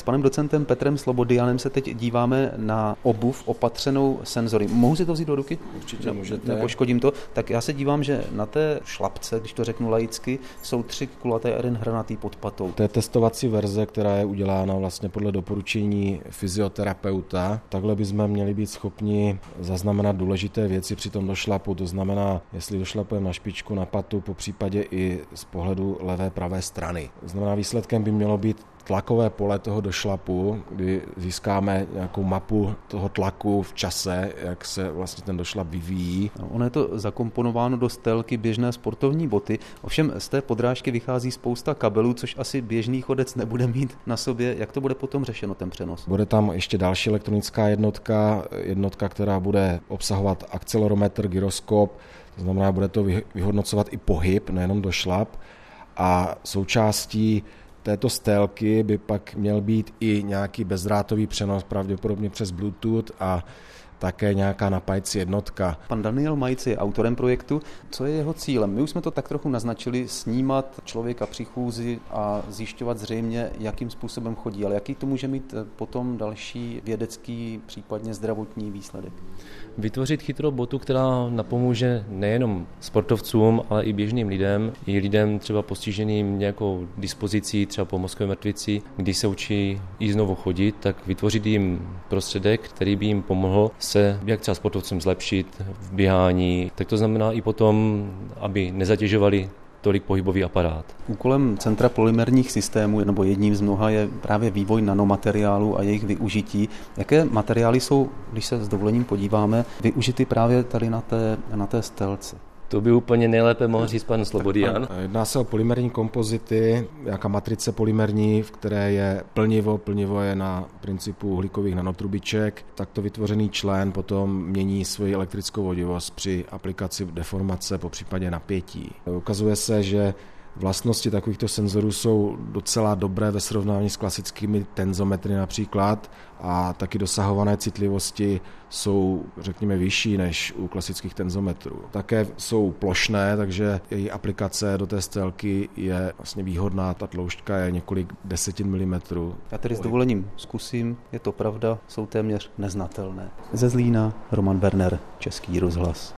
panem docentem Petrem Slobodianem se teď díváme na obuv opatřenou senzory. Mohu si to vzít do ruky? Určitě můžete. Nepoškodím to. Tak já se dívám, že na té šlapce, když to řeknu laicky, jsou 3 kulaté a 1 hranatý pod patou. To je testovací verze, která je udělána vlastně podle doporučení fyzioterapeuta. Takhle bychom měli být schopni zaznamenat důležité věci při tom došlapu. To znamená, jestli došlapujeme na špičku, na patu, po případě i z pohledu levé, pravé strany. To znamená, výsledkem by mělo být tlakové pole toho došlapu, kdy získáme nějakou mapu toho tlaku v čase, jak se vlastně ten došlap vyvíjí. Ono je to zakomponováno do stélky běžné sportovní boty, ovšem z té podrážky vychází spousta kabelů, což asi běžný chodec nebude mít na sobě. Jak to bude potom řešeno, ten přenos? Bude tam ještě další elektronická jednotka, která bude obsahovat akcelerometr, gyroskop, to znamená, bude to vyhodnocovat i pohyb, nejenom došlap, a součástí této stélky by pak měl být i nějaký bezdrátový přenos, pravděpodobně přes Bluetooth, a také nějaká napájecí jednotka. Pan Daniel Majc je autorem projektu. Co je jeho cílem? My už jsme to tak trochu naznačili, snímat člověka při chůzi a zjišťovat zřejmě, jakým způsobem chodí, ale jaký to může mít potom další vědecký, případně zdravotní výsledek? Vytvořit chytrou botu, která napomůže nejenom sportovcům, ale i běžným lidem, i lidem třeba postiženým nějakou dispozicí, třeba po mozkové mrtvici, když se učí i znovu chodit, tak vytvořit jim prostředek, který by jim pomohl se jak třeba sportovcům zlepšit v běhání, tak to znamená i potom, aby nezatěžovali tolik pohybový aparát. Úkolem Centra polymerních systémů, nebo jedním z mnoha, je právě vývoj nanomateriálů a jejich využití. Jaké materiály jsou, když se s dovolením podíváme, využity právě tady na té stélce? To by úplně nejlépe mohl říct pan Slobodian. Jedná se o polymerní kompozity, jaká matrice polymerní, v které je plnivo. Plnivo je na principu uhlíkových nanotrubiček. Takto vytvořený člen potom mění svoji elektrickou vodivost při aplikaci deformace, popřípadě napětí. Ukazuje se, že vlastnosti takovýchto senzorů jsou docela dobré ve srovnání s klasickými tenzometry například, a taky dosahované citlivosti jsou, řekněme, vyšší než u klasických tenzometrů. Také jsou plošné, takže její aplikace do té stélky je vlastně výhodná. Ta tloušťka je několik desetin milimetrů. Já tedy s dovolením zkusím, je to pravda, jsou téměř neznatelné. Ze Zlína Roman Werner, Český rozhlas.